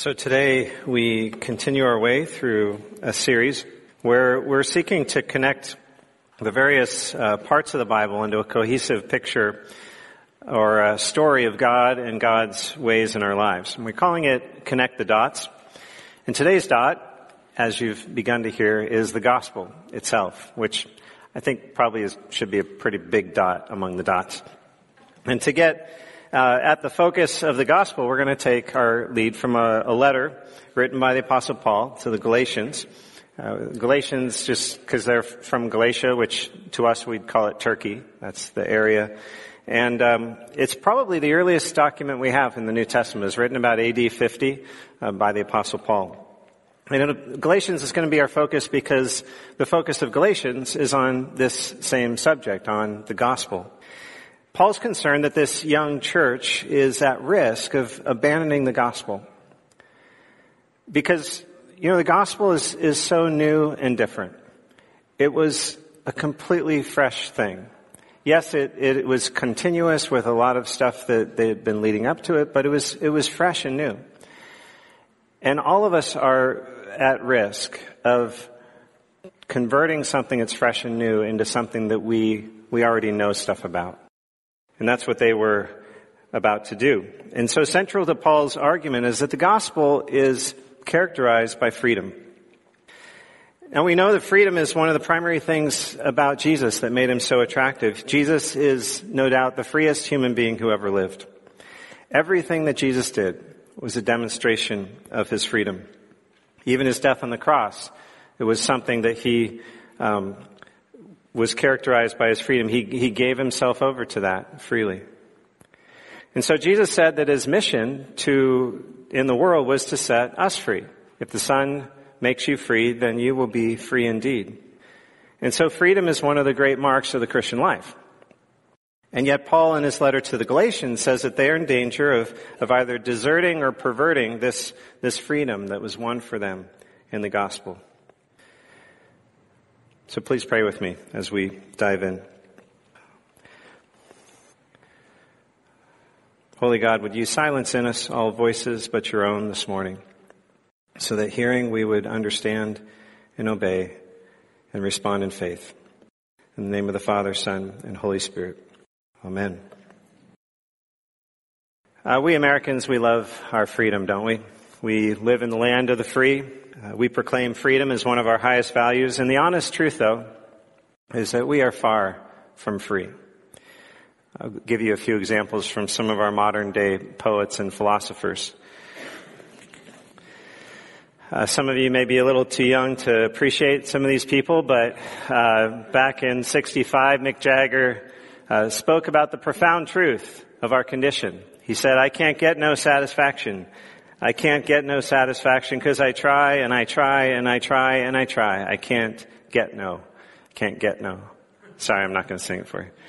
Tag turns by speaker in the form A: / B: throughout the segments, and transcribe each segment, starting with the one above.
A: So today we continue our way through a series where we're seeking to connect the various parts of the Bible into a cohesive picture or a story of God and God's ways in our lives. And we're calling it Connect the Dots. And today's dot, as you've begun to hear, is the gospel itself, which I think probably should be a pretty big dot among the dots. And to get at the focus of the gospel, we're going to take our lead from a letter written by the Apostle Paul to the Galatians. Galatians, just because they're from Galatia, which to us we'd call it Turkey. That's the area. And it's probably the earliest document we have in the New Testament. It was written about AD 50 by the Apostle Paul. And Galatians is going to be our focus because the focus of Galatians is on this same subject, on the gospel. Paul's concerned that this young church is at risk of abandoning the gospel. Because, the gospel is so new and different. It was a completely fresh thing. Yes, it was continuous with a lot of stuff that they had been leading up to it, but it was fresh and new. And all of us are at risk of converting something that's fresh and new into something that we already know stuff about. And that's what they were about to do. And so central to Paul's argument is that the gospel is characterized by freedom. And we know that freedom is one of the primary things about Jesus that made him so attractive. Jesus is no doubt the freest human being who ever lived. Everything that Jesus did was a demonstration of his freedom. Even his death on the cross, it was something that he was characterized by his freedom. He gave himself over to that freely. And so Jesus said that his mission in the world was to set us free. If the Son makes you free, then you will be free indeed. And so freedom is one of the great marks of the Christian life. And yet Paul in his letter to the Galatians says that they are in danger of either deserting or perverting this freedom that was won for them in the gospel. So please pray with me as we dive in. Holy God, would you silence in us all voices but your own this morning, so that hearing we would understand and obey and respond in faith. In the name of the Father, Son, and Holy Spirit. Amen. We Americans, we love our freedom, don't we? We live in the land of the free. We proclaim freedom as one of our highest values. And the honest truth, though, is that we are far from free. I'll give you a few examples from some of our modern day poets and philosophers. Some of you may be a little too young to appreciate some of these people, but back in '65, Mick Jagger spoke about the profound truth of our condition. He said, "I can't get no satisfaction. I can't get no satisfaction because I try and I try and I try and I try. I can't get no. Can't get no." Sorry, I'm not going to sing it for you.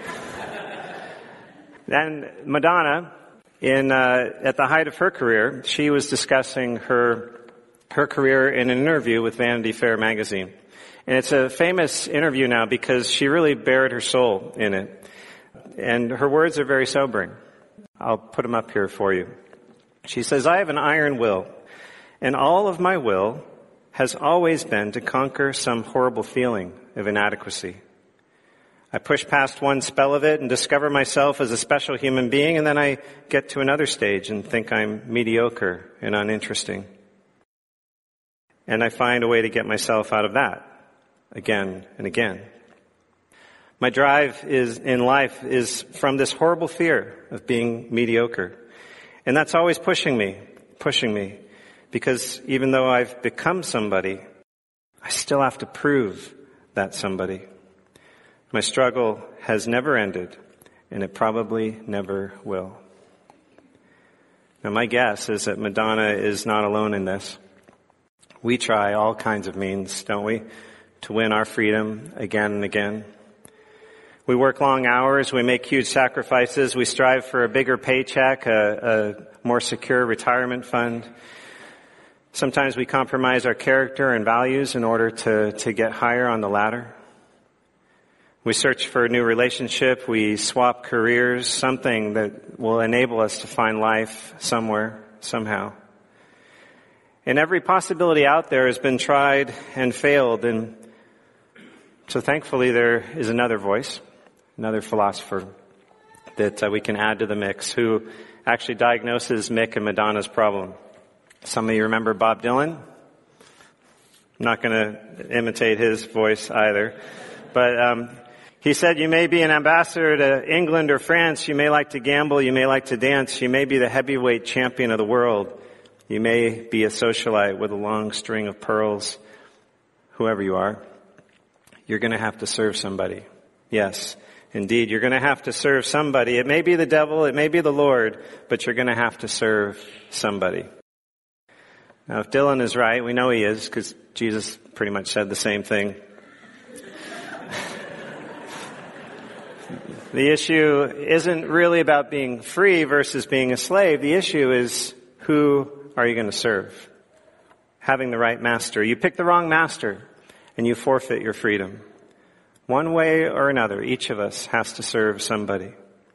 A: Then Madonna, at the height of her career, she was discussing her career in an interview with Vanity Fair magazine. And it's a famous interview now because she really bared her soul in it. And her words are very sobering. I'll put them up here for you. She says, "I have an iron will, and all of my will has always been to conquer some horrible feeling of inadequacy. I push past one spell of it and discover myself as a special human being, and then I get to another stage and think I'm mediocre and uninteresting. And I find a way to get myself out of that again and again. My drive in life is from this horrible fear of being mediocre. And that's always pushing me, because even though I've become somebody, I still have to prove that somebody. My struggle has never ended, and it probably never will." Now, my guess is that Madonna is not alone in this. We try all kinds of means, don't we, to win our freedom again and again. We work long hours, we make huge sacrifices, we strive for a bigger paycheck, a more secure retirement fund. Sometimes we compromise our character and values in order to get higher on the ladder. We search for a new relationship, we swap careers, something that will enable us to find life somewhere, somehow. And every possibility out there has been tried and failed. And so thankfully there is another voice, another philosopher that we can add to the mix who actually diagnoses Mick and Madonna's problem. Some of you remember Bob Dylan. I'm not going to imitate his voice either. But he said, you may be an ambassador to England or France. You may like to gamble. You may like to dance. You may be the heavyweight champion of the world. You may be a socialite with a long string of pearls. Whoever you are, you're going to have to serve somebody. Yes, indeed, you're going to have to serve somebody. It may be the devil, it may be the Lord, but you're going to have to serve somebody. Now, if Dylan is right, we know he is, because Jesus pretty much said the same thing. The issue isn't really about being free versus being a slave. The issue is, who are you going to serve? Having the right master. You pick the wrong master, and you forfeit your freedom. One way or another, each of us has to serve somebody.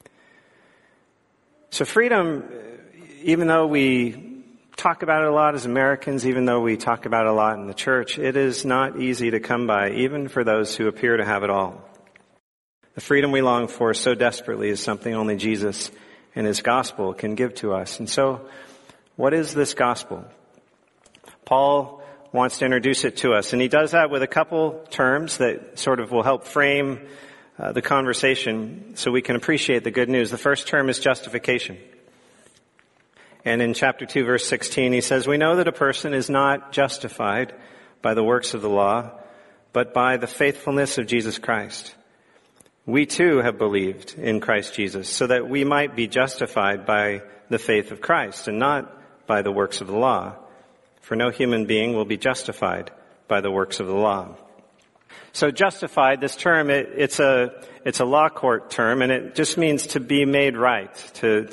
A: So freedom, even though we talk about it a lot as Americans, even though we talk about it a lot in the church, it is not easy to come by, even for those who appear to have it all. The freedom we long for so desperately is something only Jesus and His gospel can give to us. And so, what is this gospel? Paul wants to introduce it to us, and he does that with a couple terms that sort of will help frame the conversation so we can appreciate the good news. The first term is justification. And in chapter 2, verse 16, he says, we know that a person is not justified by the works of the law, but by the faithfulness of Jesus Christ. We too have believed in Christ Jesus so that we might be justified by the faith of Christ and not by the works of the law. For no human being will be justified by the works of the law. So justified, this term, it's a law court term, and it just means to be made right, to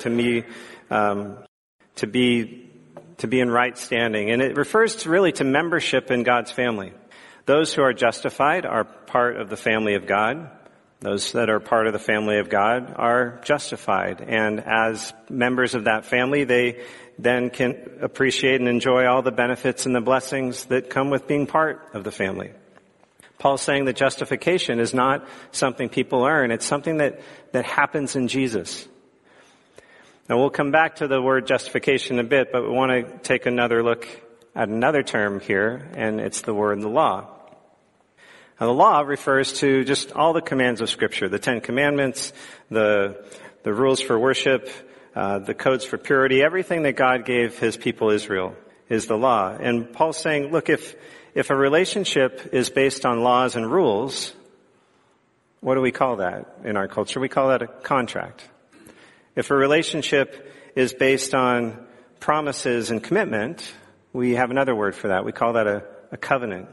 A: be in right standing. And it refers really to membership in God's family. Those who are justified are part of the family of God. Those that are part of the family of God are justified. And as members of that family, they then can appreciate and enjoy all the benefits and the blessings that come with being part of the family. Paul's saying that justification is not something people earn. It's something that happens in Jesus. Now we'll come back to the word justification in a bit, but we want to take another look at another term here, and it's the word the law. Now, the law refers to just all the commands of Scripture, the 10 Commandments, the rules for worship, the codes for purity, everything that God gave His people Israel is the law. And Paul's saying, look, if a relationship is based on laws and rules, what do we call that in our culture? We call that a contract. If a relationship is based on promises and commitment, we have another word for that. We call that a covenant.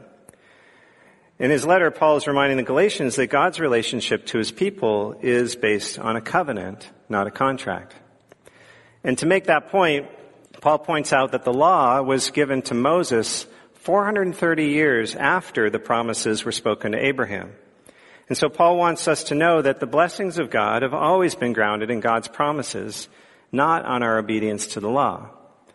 A: In his letter, Paul is reminding the Galatians that God's relationship to His people is based on a covenant, not a contract. And to make that point, Paul points out that the law was given to Moses 430 years after the promises were spoken to Abraham. And so Paul wants us to know that the blessings of God have always been grounded in God's promises, not on our obedience to the law.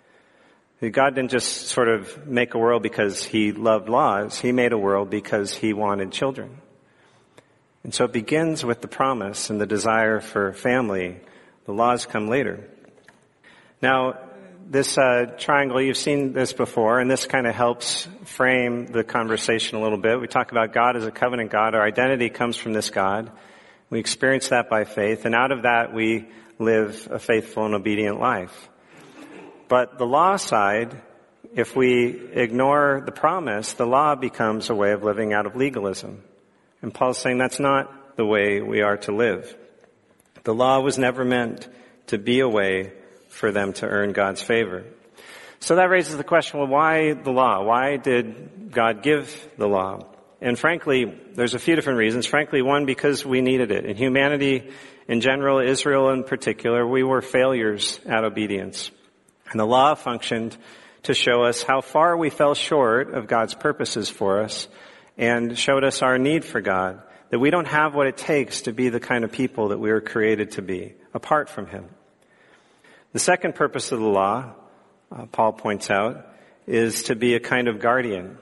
A: God didn't just sort of make a world because He loved laws. He made a world because He wanted children. And so it begins with the promise and the desire for family. The laws come later. Now, this triangle, you've seen this before, and this kind of helps frame the conversation a little bit. We talk about God as a covenant God. Our identity comes from this God. We experience that by faith, and out of that we live a faithful and obedient life. But the law side, if we ignore the promise, the law becomes a way of living out of legalism. And Paul's saying that's not the way we are to live. The law was never meant to be a way for them to earn God's favor. So that raises the question, well, why the law? Why did God give the law? And frankly, there's a few different reasons. Frankly, one, because we needed it. In humanity in general, Israel in particular, we were failures at obedience. And the law functioned to show us how far we fell short of God's purposes for us and showed us our need for God, that we don't have what it takes to be the kind of people that we were created to be apart from Him. The second purpose of the law, Paul points out, is to be a kind of guardian.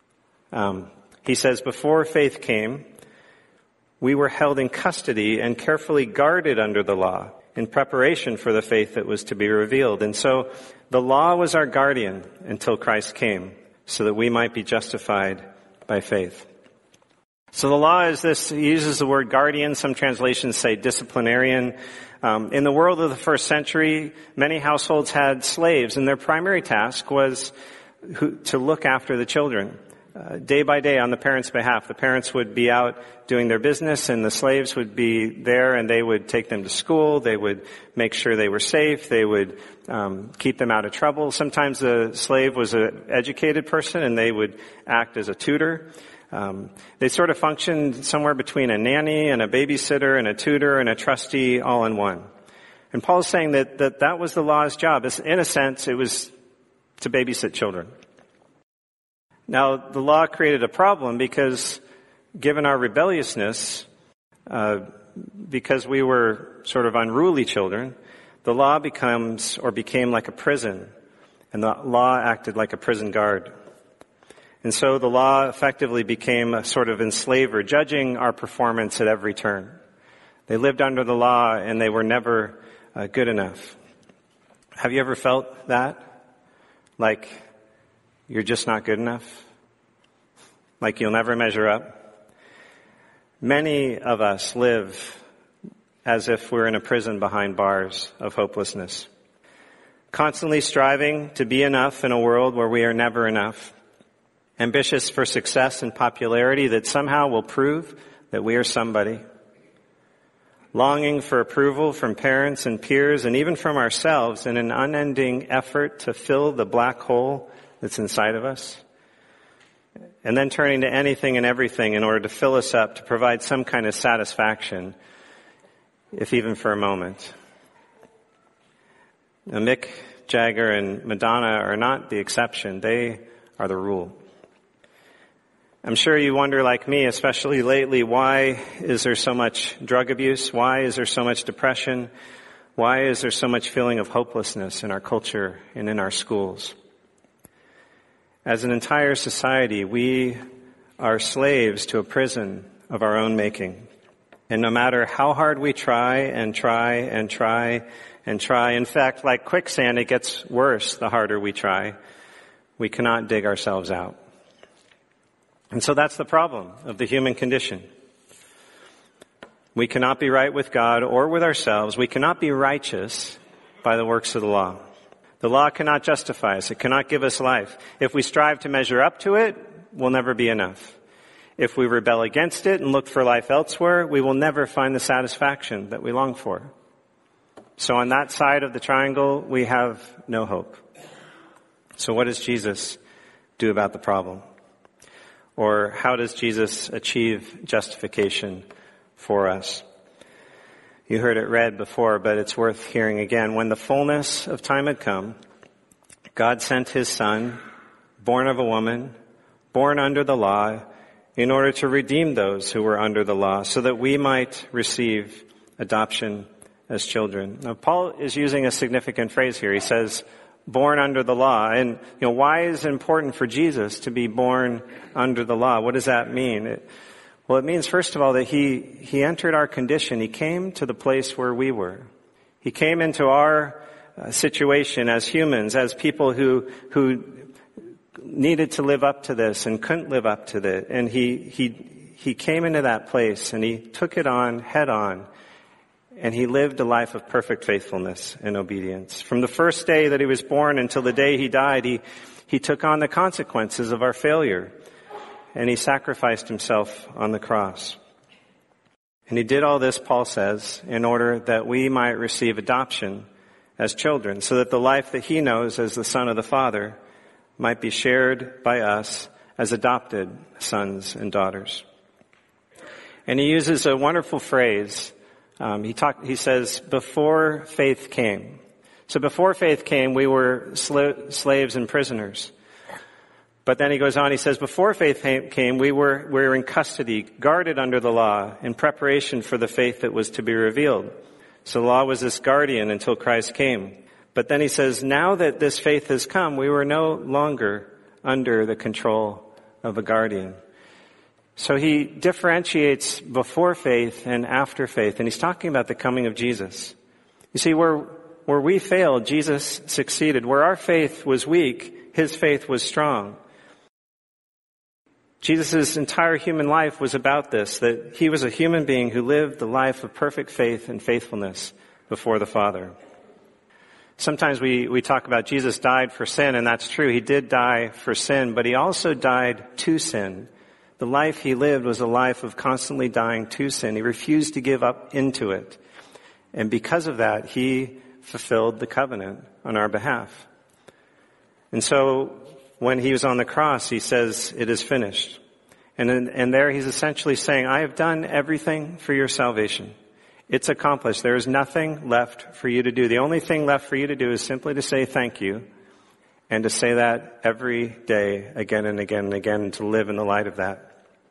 A: He says, before faith came, we were held in custody and carefully guarded under the law in preparation for the faith that was to be revealed. And so the law was our guardian until Christ came, so that we might be justified by faith. So the law is this, he uses the word guardian. Some translations say disciplinarian. In the world of the first century, many households had slaves, and their primary task was to look after the children. Day by day on the parents' behalf. The parents would be out doing their business, and the slaves would be there, and they would take them to school. They would make sure they were safe. They would keep them out of trouble. Sometimes the slave was an educated person, and they would act as a tutor. They sort of functioned somewhere between a nanny and a babysitter and a tutor and a trustee all in one. And Paul's saying that was the law's job. In a sense, it was to babysit children. Now, the law created a problem because, given our rebelliousness, because we were sort of unruly children, the law became like a prison, and the law acted like a prison guard. And so the law effectively became a sort of enslaver, judging our performance at every turn. They lived under the law, and they were never good enough. Have you ever felt that? Like you're just not good enough? Like you'll never measure up? Many of us live as if we're in a prison behind bars of hopelessness, constantly striving to be enough in a world where we are never enough, ambitious for success and popularity that somehow will prove that we are somebody, longing for approval from parents and peers and even from ourselves in an unending effort to fill the black hole that's inside of us, and then turning to anything and everything in order to fill us up, to provide some kind of satisfaction, if even for a moment. Now, Mick Jagger and Madonna are not the exception. They are the rule. I'm sure you wonder, like me, especially lately, why is there so much drug abuse? Why is there so much depression? Why is there so much feeling of hopelessness in our culture and in our schools? As an entire society, we are slaves to a prison of our own making. And no matter how hard we try and try and try and try, in fact, like quicksand, it gets worse the harder we try. We cannot dig ourselves out. And so that's the problem of the human condition. We cannot be right with God or with ourselves. We cannot be righteous by the works of the law. The law cannot justify us. It cannot give us life. If we strive to measure up to it, we'll never be enough. If we rebel against it and look for life elsewhere, we will never find the satisfaction that we long for. So on that side of the triangle, we have no hope. So what does Jesus do about the problem? Or how does Jesus achieve justification for us? You heard it read before, but it's worth hearing again. When the fullness of time had come, God sent his Son, born of a woman, born under the law, in order to redeem those who were under the law, so that we might receive adoption as children. Now, Paul is using a significant phrase here. He says, born under the law. And, why is it important for Jesus to be born under the law? What does that mean? Well, it means, first of all, that he entered our condition. He came to the place where we were. He came into our situation as humans, as people who needed to live up to this and couldn't live up to it. And he came into that place and he took it on head on. And he lived a life of perfect faithfulness and obedience. From the first day that he was born until the day he died, he took on the consequences of our failure. And he sacrificed himself on the cross. And he did all this, Paul says, in order that we might receive adoption as children, so that the life that he knows as the Son of the Father might be shared by us as adopted sons and daughters. And he uses a wonderful phrase. He says, before faith came. So before faith came, we were slaves and prisoners. But then he goes on, he says, before faith came, we were in custody, guarded under the law, in preparation for the faith that was to be revealed. So the law was this guardian until Christ came. But then he says, now that this faith has come, we were no longer under the control of a guardian. So he differentiates before faith and after faith, and he's talking about the coming of Jesus. You see, where we failed, Jesus succeeded. Where our faith was weak, his faith was strong. Jesus' entire human life was about this, that he was a human being who lived the life of perfect faith and faithfulness before the Father. Sometimes we talk about Jesus died for sin, and that's true. He did die for sin, but he also died to sin. The life he lived was a life of constantly dying to sin. He refused to give up into it. And because of that, he fulfilled the covenant on our behalf. And so when he was on the cross, he says, it is finished. And there he's essentially saying, I have done everything for your salvation. It's accomplished. There is nothing left for you to do. The only thing left for you to do is simply to say thank you, and to say that every day, again and again and again, and to live in the light of that.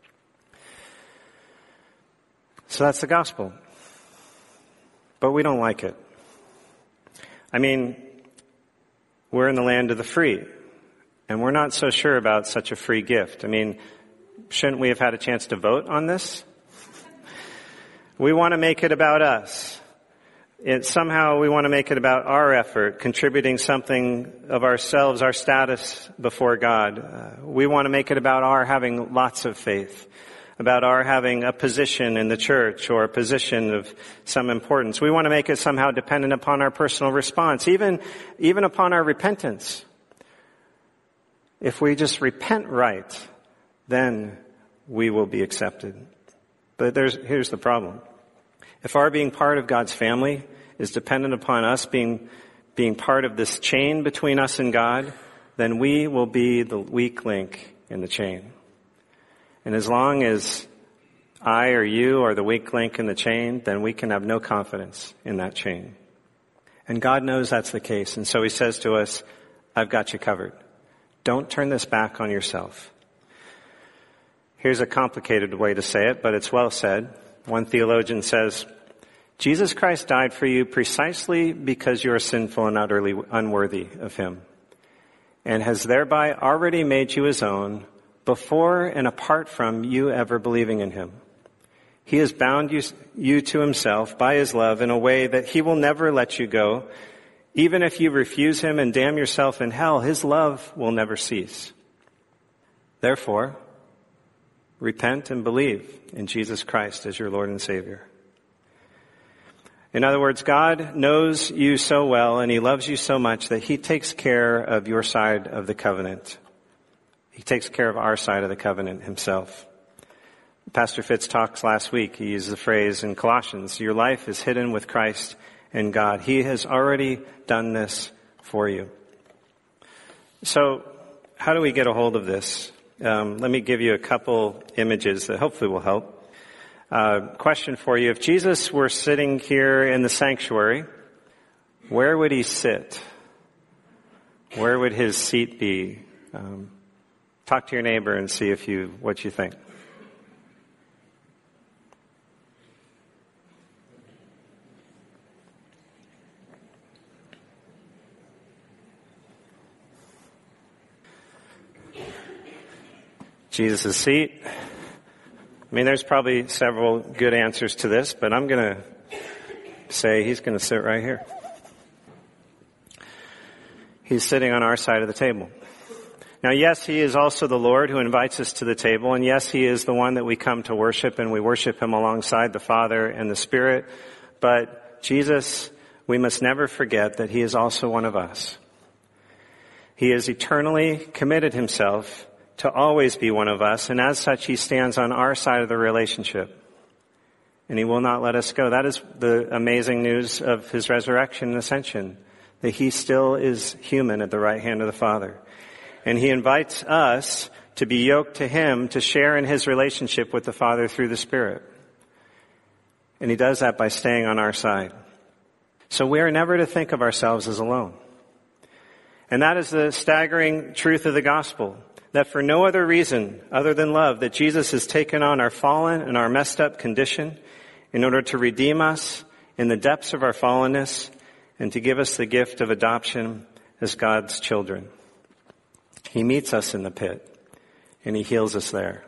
A: So that's the gospel. But we don't like it. I mean, we're in the land of the free, and we're not so sure about such a free gift. I mean, shouldn't we have had a chance to vote on this? We want to make it about us. Somehow we want to make it about our effort, contributing something of ourselves, our status before God. We want to make it about our having lots of faith, about our having a position in the church or a position of some importance. We want to make it somehow dependent upon our personal response, even upon our repentance. If we just repent right, then we will be accepted. But here's the problem. If our being part of God's family is dependent upon us being part of this chain between us and God, then we will be the weak link in the chain. And as long as I or you are the weak link in the chain, then we can have no confidence in that chain. And God knows that's the case. And so he says to us, I've got you covered. Don't turn this back on yourself. Here's a complicated way to say it, but it's well said. One theologian says, Jesus Christ died for you precisely because you are sinful and utterly unworthy of him, and has thereby already made you his own before and apart from you ever believing in him. He has bound you to himself by his love in a way that he will never let you go. Even if you refuse him and damn yourself in hell, his love will never cease. Therefore, repent and believe in Jesus Christ as your Lord and Savior. In other words, God knows you so well and he loves you so much that he takes care of your side of the covenant. He takes care of our side of the covenant himself. Pastor Fitz talks last week. He used the phrase in Colossians, your life is hidden with Christ in God. He has already done this for you. So how do we get a hold of this? Let me give you a couple images that hopefully will help. Question for you. If Jesus were sitting here in the sanctuary, where would he sit? Where would his seat be? Talk to your neighbor and see what you think. Jesus' seat. I mean, there's probably several good answers to this, but I'm going to say he's going to sit right here. He's sitting on our side of the table. Now, yes, he is also the Lord who invites us to the table, and yes, he is the one that we come to worship, and we worship him alongside the Father and the Spirit. But Jesus, we must never forget that he is also one of us. He has eternally committed himself to always be one of us, and as such, he stands on our side of the relationship. And he will not let us go. That is the amazing news of his resurrection and ascension, that he still is human at the right hand of the Father. And he invites us to be yoked to him, to share in his relationship with the Father through the Spirit. And he does that by staying on our side. So we are never to think of ourselves as alone. And that is the staggering truth of the gospel, that for no other reason other than love, that Jesus has taken on our fallen and our messed up condition in order to redeem us in the depths of our fallenness and to give us the gift of adoption as God's children. He meets us in the pit, and he heals us there.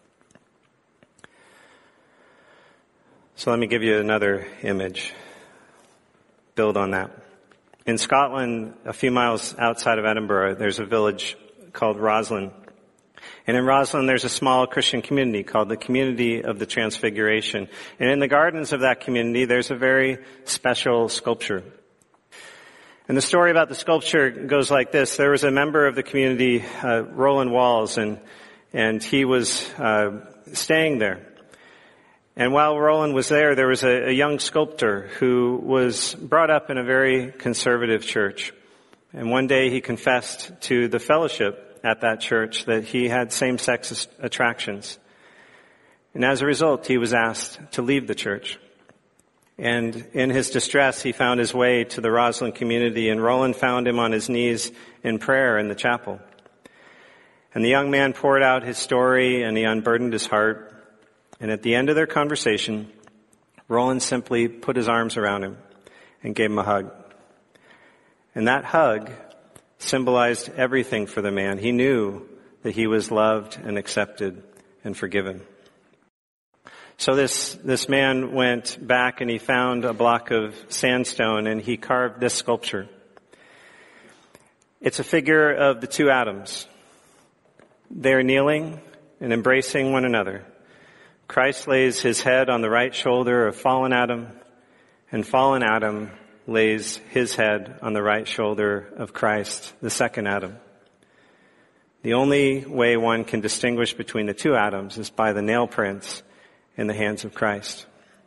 A: So let me give you another image. Build on that. In Scotland, a few miles outside of Edinburgh, there's a village called Roslin. And in Roslin, there's a small Christian community called the Community of the Transfiguration. And in the gardens of that community, there's a very special sculpture. And the story about the sculpture goes like this. There was a member of the community, Roland Walls, and he was staying there. And while Roland was there was a young sculptor who was brought up in a very conservative church. And one day he confessed to the fellowship at that church that he had same-sex attractions. And as a result, he was asked to leave the church. And in his distress, he found his way to the Roslin community, and Roland found him on his knees in prayer in the chapel. And the young man poured out his story, and he unburdened his heart. And at the end of their conversation, Roland simply put his arms around him and gave him a hug. And that hug symbolized everything for the man. He knew that he was loved and accepted and forgiven. So this man went back and he found a block of sandstone and he carved this sculpture. It's a figure of the two Adams. They're kneeling and embracing one another. Christ lays his head on the right shoulder of fallen Adam, and fallen Adam lays his head on the right shoulder of Christ, the second Adam. The only way one can distinguish between the two Adams is by the nail prints in the hands of Christ.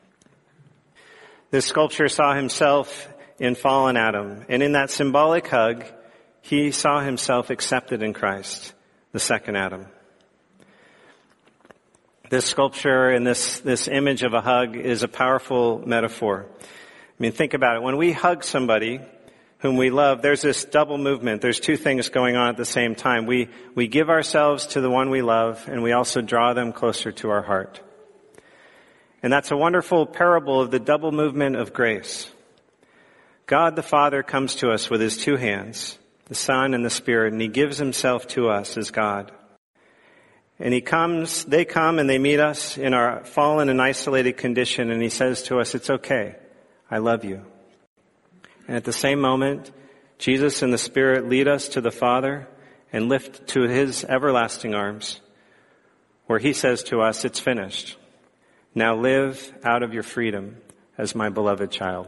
A: This sculpture saw himself in fallen Adam, and in that symbolic hug, he saw himself accepted in Christ, the second Adam. This sculpture and this image of a hug is a powerful metaphor. I mean, think about it. When we hug somebody whom we love, there's this double movement. There's two things going on at the same time. We give ourselves to the one we love, and we also draw them closer to our heart. And that's a wonderful parable of the double movement of grace. God the Father comes to us with his two hands, the Son and the Spirit, and he gives himself to us as God. And they come and they meet us in our fallen and isolated condition, and he says to us, it's okay, I love you. And at the same moment, Jesus and the Spirit lead us to the Father and lift to his everlasting arms, where he says to us, it's finished. Now live out of your freedom as my beloved child.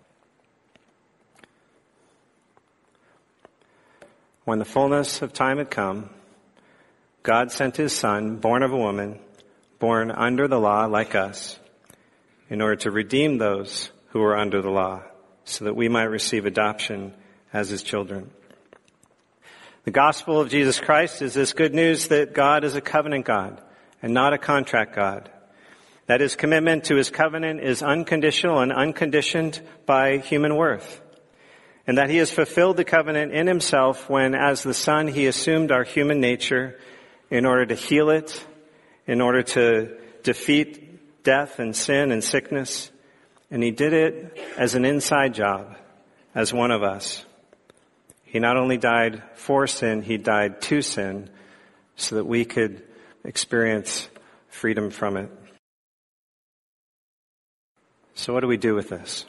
A: When the fullness of time had come, God sent his Son, born of a woman, born under the law like us, in order to redeem those who were under the law, so that we might receive adoption as his children. The gospel of Jesus Christ is this good news that God is a covenant God and not a contract God. That his commitment to his covenant is unconditional and unconditioned by human worth. And that he has fulfilled the covenant in himself when, as the Son, he assumed our human nature in order to heal it, in order to defeat death and sin and sickness. And he did it as an inside job, as one of us. He not only died for sin, he died to sin so that we could experience freedom from it. So what do we do with this?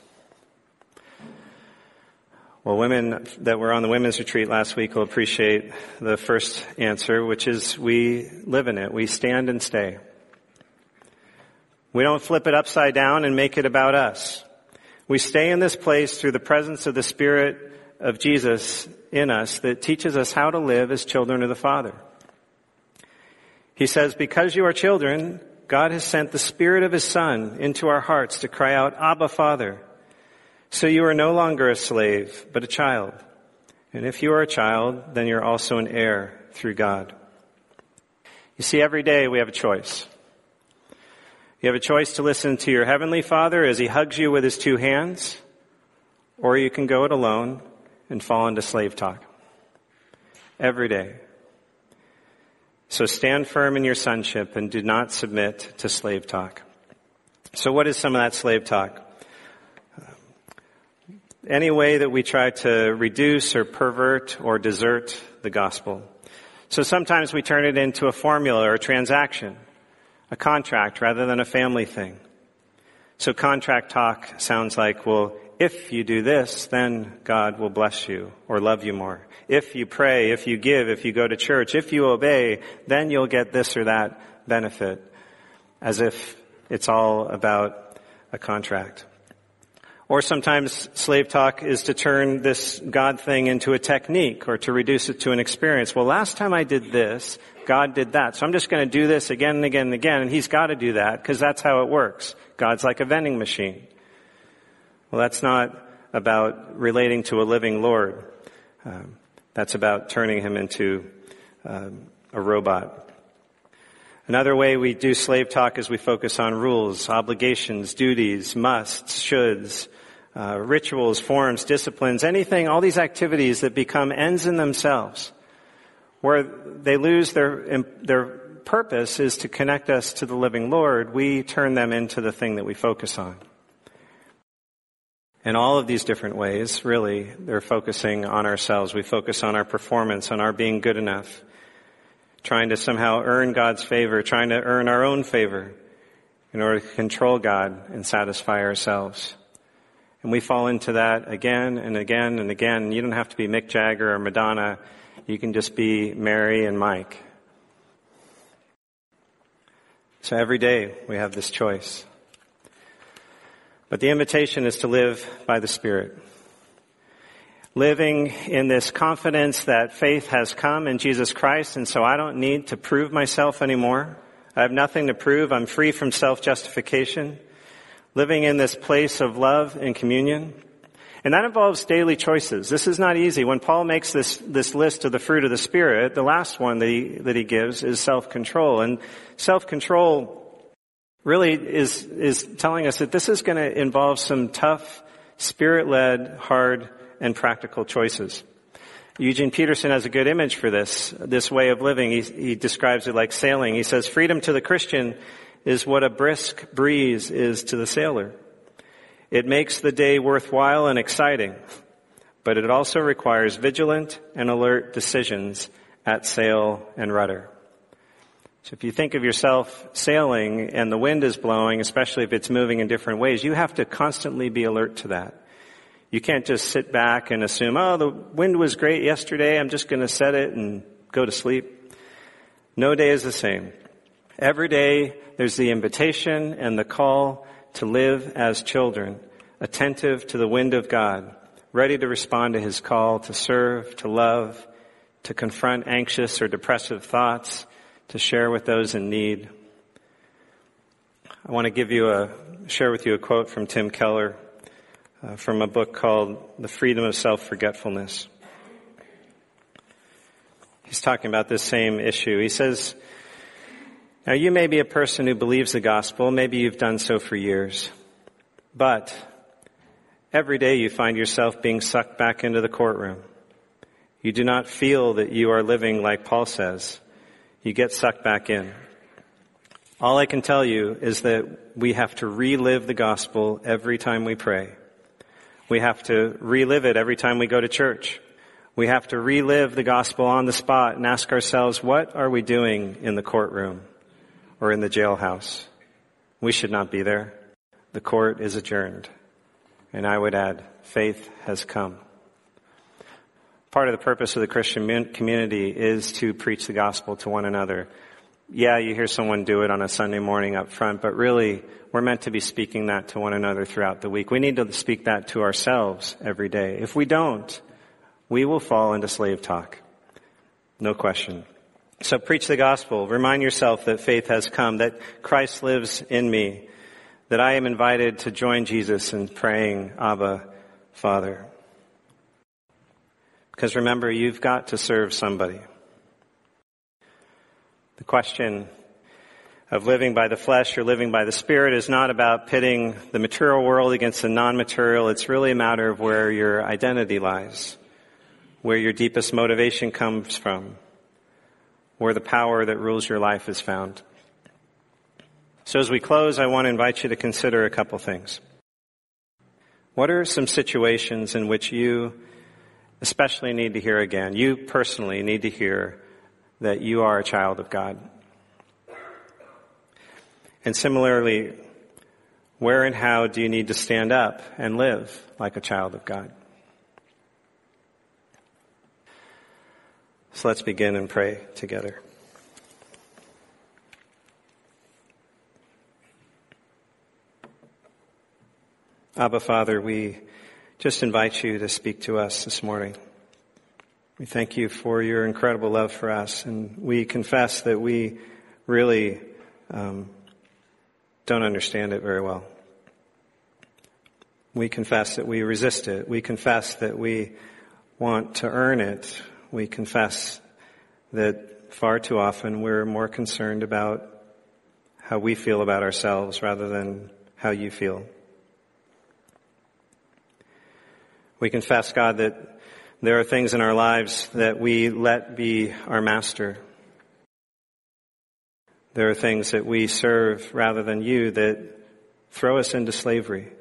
A: Well, women that were on the women's retreat last week will appreciate the first answer, which is we live in it. We stand and stay. We don't flip it upside down and make it about us. We stay in this place through the presence of the Spirit of Jesus in us that teaches us how to live as children of the Father. He says, because you are children, God has sent the Spirit of his Son into our hearts to cry out, Abba, Father. So you are no longer a slave, but a child. And if you are a child, then you're also an heir through God. You see, every day we have a choice. You have a choice to listen to your Heavenly Father as he hugs you with his two hands, or you can go it alone and fall into slave talk. Every day. So stand firm in your sonship and do not submit to slave talk. So what is some of that slave talk? any way that we try to reduce or pervert or desert the gospel. So sometimes we turn it into a formula or a transaction, a contract rather than a family thing. So contract talk sounds like, well, if you do this, then God will bless you or love you more. If you pray, if you give, if you go to church, if you obey, then you'll get this or that benefit, as if it's all about a contract. Or sometimes slave talk is to turn this God thing into a technique or to reduce it to an experience. Well, last time I did this, God did that. So I'm just going to do this again and again and again, and he's got to do that because that's how it works. God's like a vending machine. Well, that's not about relating to a living Lord. That's about turning him into a robot. Another way we do slave talk is we focus on rules, obligations, duties, musts, shoulds, rituals, forms, disciplines, anything, all these activities that become ends in themselves, where they lose their purpose is to connect us to the living Lord. We turn them into the thing that we focus on. In all of these different ways, really, they're focusing on ourselves. We focus on our performance, on our being good enough, trying to somehow earn God's favor, trying to earn our own favor in order to control God and satisfy ourselves. And we fall into that again and again and again. You don't have to be Mick Jagger or Madonna. You can just be Mary and Mike. So every day we have this choice. But the invitation is to live by the Spirit. Living in this confidence that faith has come in Jesus Christ, and so I don't need to prove myself anymore. I have nothing to prove. I'm free from self-justification. Living in this place of love and communion. And that involves daily choices. This is not easy. When Paul makes this list of the fruit of the Spirit, the last one that he gives is self-control. And self-control really is telling us that this is going to involve some tough, Spirit-led, hard, and practical choices. Eugene Peterson has a good image for this way of living. He describes it like sailing. He says, freedom to the Christian is what a brisk breeze is to the sailor. It makes the day worthwhile and exciting, but it also requires vigilant and alert decisions at sail and rudder. So if you think of yourself sailing and the wind is blowing, especially if it's moving in different ways, you have to constantly be alert to that. You can't just sit back and assume, oh, the wind was great yesterday, I'm just going to set it and go to sleep. No day is the same. Every day there's the invitation and the call to live as children, attentive to the wind of God, ready to respond to his call to serve, to love, to confront anxious or depressive thoughts, to share with those in need. I want to share with you a quote from Tim Keller from a book called The Freedom of Self-Forgetfulness. He's talking about this same issue. He says, now you may be a person who believes the gospel. Maybe you've done so for years. But every day you find yourself being sucked back into the courtroom. You do not feel that you are living like Paul says. You get sucked back in. All I can tell you is that we have to relive the gospel every time we pray. We have to relive it every time we go to church. We have to relive the gospel on the spot and ask ourselves, what are we doing in the courtroom or in the jailhouse? We should not be there. The court is adjourned. And I would add, faith has come. Part of the purpose of the Christian community is to preach the gospel to one another. Yeah, you hear someone do it on a Sunday morning up front, but really, we're meant to be speaking that to one another throughout the week. We need to speak that to ourselves every day. If we don't, we will fall into slave talk. No question. So preach the gospel. Remind yourself that faith has come, that Christ lives in me, that I am invited to join Jesus in praying, Abba, Father. Because remember, you've got to serve somebody. The question of living by the flesh or living by the Spirit is not about pitting the material world against the non-material. It's really a matter of where your identity lies, where your deepest motivation comes from, where the power that rules your life is found. So as we close, I want to invite you to consider a couple things. What are some situations in which you especially need to hear again? You personally need to hear that you are a child of God. And similarly, where and how do you need to stand up and live like a child of God? So let's begin and pray together. Abba, Father, we just invite you to speak to us this morning. We thank you for your incredible love for us, and we confess that we really don't understand it very well. We confess that we resist it. We confess that we want to earn it. We confess that far too often we're more concerned about how we feel about ourselves rather than how you feel. We confess, God, that there are things in our lives that we let be our master. There are things that we serve rather than you that throw us into slavery.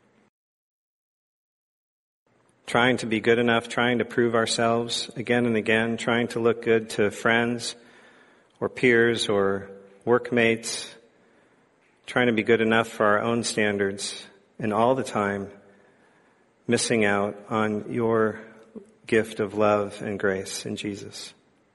A: Trying to be good enough, trying to prove ourselves again and again, trying to look good to friends or peers or workmates, trying to be good enough for our own standards, and all the time missing out on your gift of love and grace in Jesus.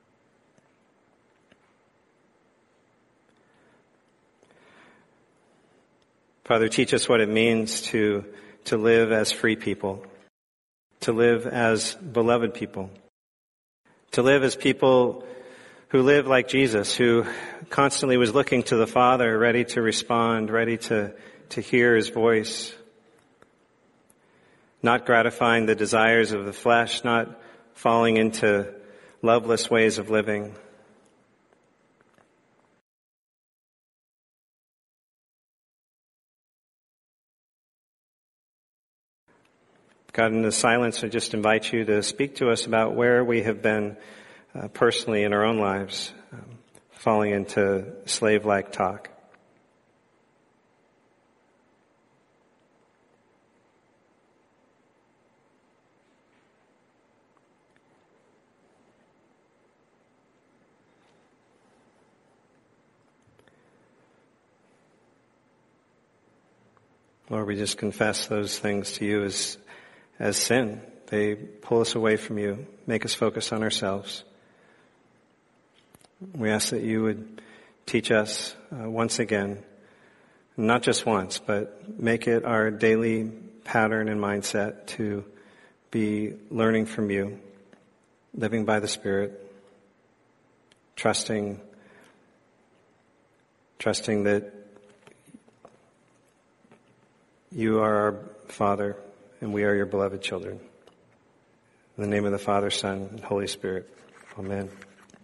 A: Father, teach us what it means to live as free people, to live as beloved people, to live as people who live like Jesus, who constantly was looking to the Father, ready to respond, ready to hear his voice, not gratifying the desires of the flesh, not falling into loveless ways of living. God, in the silence, I just invite you to speak to us about where we have been personally in our own lives, falling into slave-like talk. Lord, we just confess those things to you as sin. They pull us away from you, make us focus on ourselves. We ask that you would teach us once again, not just once, but make it our daily pattern and mindset to be learning from you, living by the Spirit, trusting that you are our Father, and we are your beloved children. In the name of the Father, Son, and Holy Spirit. Amen.